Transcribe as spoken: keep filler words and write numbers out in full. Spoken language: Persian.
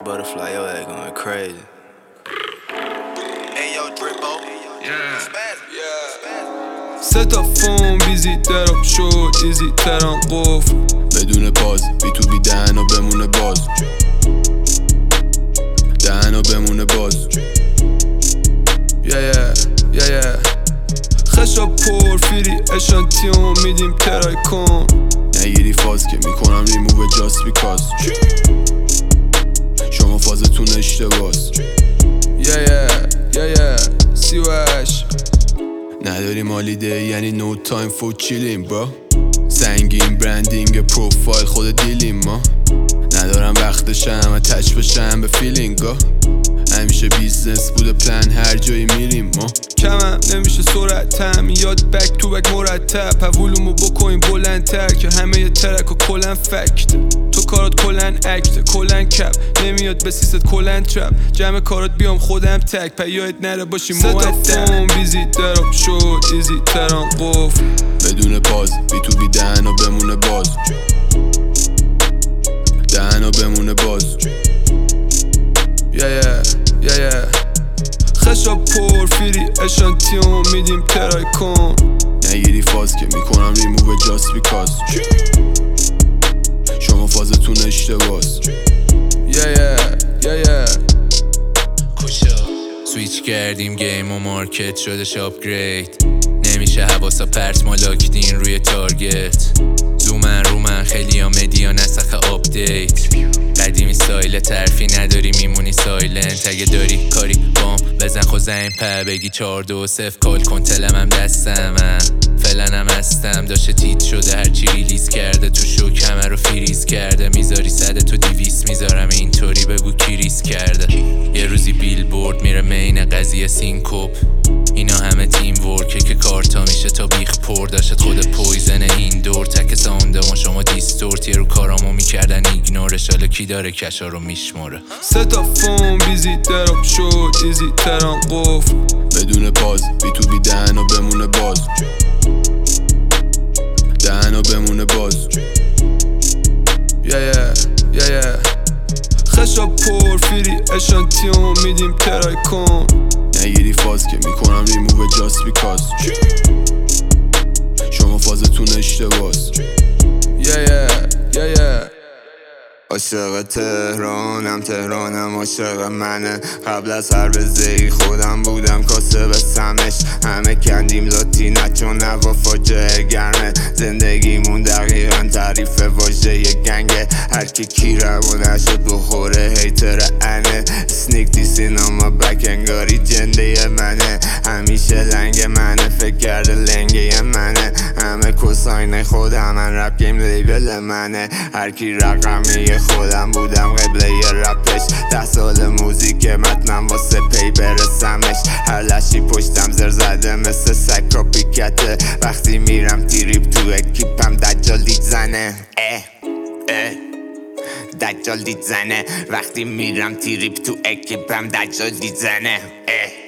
Butterfly, your ass going crazy. Hey yo, Drippo. Yeah. Yeah. سه تا فون بیزی دراب شد ایزی ترم قفل بدون پاز بی تو بی دهنا بمونه باز دهنا بمونه باز یه یه یه یه خشا پر فیری اشانتیون میدیم ترای کن نگیری فاز که میکنم ریموو جاست بیکاز شما فازتون اشتباس یه یه یه یه سیوش نداری مالیده یعنی نو تایم فور چیلیم با سنگین برندینگ پروفایل خود دیلیم ما ندارم وقتشم تچ بشم به فیلینگا همیشه بیزنس بوده پلن هر جایی میریم ما کمم نمیشه سرعتم یاد بک تو بک مرتب پولومو بکنیم بلندتر که همه ی ترک و کلن فکت تو کارات کلن اکت کلن کپ نمیاد به سیست کلن ترپ جمع کارات بیام خودم تک پیایت نره باشی مودم سه تا فون بیزی دراب شد ایزی ترم قفل بدون پاز بی تو بی دهنا بمونه باز دهنا بمونه باز یه یه یه یه خشا پر فیری اشانتیون میدیم ترای کن نگیری فاز که میکنم ریموو جاست بیکاز شما فازتون اشتباس یه یه یه یه سویچ کردیم گیم و مارکت شدش آپگرید نمیشه حواسا پرت ما لاکدین روی تارگت زومن رومن خیلی ها مدیا نسخ آپدیت قدیمی سایل ترفی نداری میمونی سایلنت اگه داری کاری بام بزن خود زنگ پر بگی چار دو صف کال کن تلم هم دستم فلنم هستم داشته تیت شده هرچی ریلیز کرده تو شو کمر رو فریز کرده میذاری صد تو دیویس میذارم اینطوری بگو کی ریز کرده یه روزی بیل بورد میره مین قضیه سینکوپ اینا همه تیم ورکه که کارتا میشه تا بیخ پر داشت خود پویزن این دور تک ساندمون شما دیستورت یه رو کارامو میکردن ایگنورش حالا کی داره کشا رو میشماره سه تا فون بیزی دراب شد ایزی ترم قفل بدون پاز بی تو بی دهنا بمونه باز دهنا بمونه باز یه یه یه یه خشا پر فیری اشانتیون میدیم ترای کن نگیری فاز که میکنم ریموو جاست بیکاز شما فازتون اشتباس یه یه یه یه عاشق تهرانم تهرانم عاشق منه قبل از هر بزهی خودم بودم کاسه به سمش همه کندیم لاتینا چون هوا فاجعه گرمه زندگیمون دقیقا تعریف واژه ی گنگه هرکی کی روونه شد بخوره هیتر انه سنیک دی سینما بک انگاری جنده منه همیشه لنگ منه فکر کرده لنگه منه همه کساین خودم من رپ گیم لیبل منه هرکی رقمیه خودم بودم قبله ی رپش ده سال موزیک متنم واسه پی برسمش هر لشی پشتم زر زده مثل سگ کاپیکته وقتی میرم تریپ تو اکیپم دجال دید زنه اه اه دجال دید زنه وقتی میرم تریپ تو اکیپم دجال دید زنه اه